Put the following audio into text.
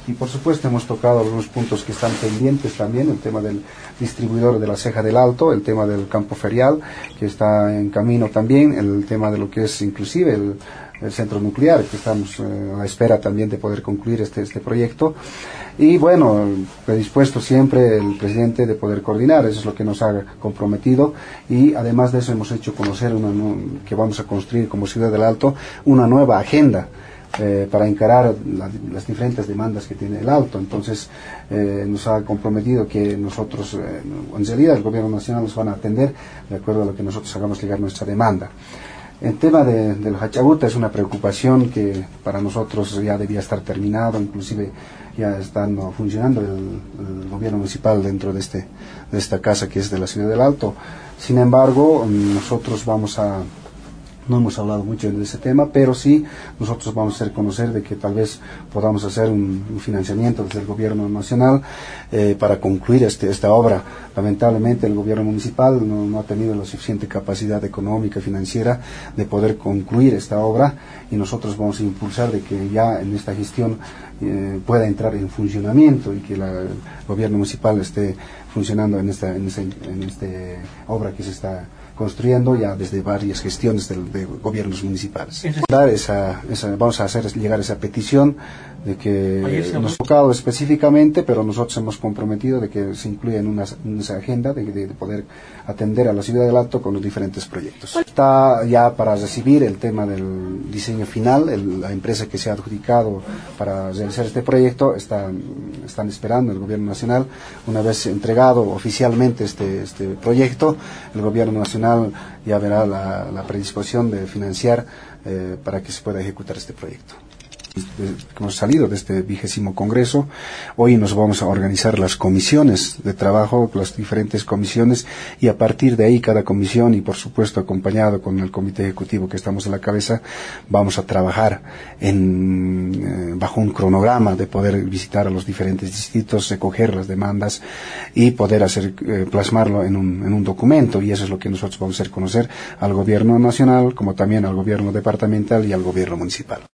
Y por supuesto hemos tocado algunos puntos que están pendientes también, el tema del distribuidor de la Ceja del Alto, el tema del campo ferial, que está en camino también, el tema de lo que es inclusive el centro nuclear, que estamos a la espera también de poder concluir este proyecto. Y bueno, predispuesto siempre el presidente de poder coordinar, eso es lo que nos ha comprometido, y además de eso hemos hecho conocer que vamos a construir como Ciudad del Alto una nueva agenda para encarar las diferentes demandas que tiene el Alto. Entonces nos ha comprometido que nosotros, en realidad el Gobierno Nacional nos van a atender de acuerdo a lo que nosotros hagamos llegar nuestra demanda. El tema del Hachabuta es una preocupación que para nosotros ya debía estar terminado, inclusive ya están funcionando el gobierno municipal dentro de esta casa que es de la Ciudad del Alto. Sin embargo, nosotros no hemos hablado mucho de ese tema, pero sí nosotros vamos a hacer conocer de que tal vez podamos hacer un financiamiento desde el gobierno nacional para concluir esta obra. Lamentablemente el gobierno municipal no ha tenido la suficiente capacidad económica y financiera de poder concluir esta obra, y nosotros vamos a impulsar de que ya en esta gestión pueda entrar en funcionamiento y que el gobierno municipal esté funcionando en esta obra que se está construyendo ya desde varias gestiones de gobiernos municipales. Vamos a hacer llegar esa petición de que nos ha tocado específicamente, pero nosotros hemos comprometido de que se incluya en esa agenda de poder atender a la Ciudad del Alto con los diferentes proyectos. Está ya para recibir el tema del diseño final, la empresa que se ha adjudicado para realizar este proyecto están esperando el Gobierno Nacional. Una vez entregado oficialmente este proyecto, el Gobierno Nacional ya verá la predisposición de financiar para que se pueda ejecutar este proyecto. Hemos salido de este 20º Congreso, hoy nos vamos a organizar las comisiones de trabajo, las diferentes comisiones, y a partir de ahí cada comisión, y por supuesto acompañado con el comité ejecutivo que estamos a la cabeza, vamos a trabajar bajo un cronograma de poder visitar a los diferentes distritos, recoger las demandas y poder plasmarlo en un documento, y eso es lo que nosotros vamos a hacer conocer al gobierno nacional como también al gobierno departamental y al gobierno municipal.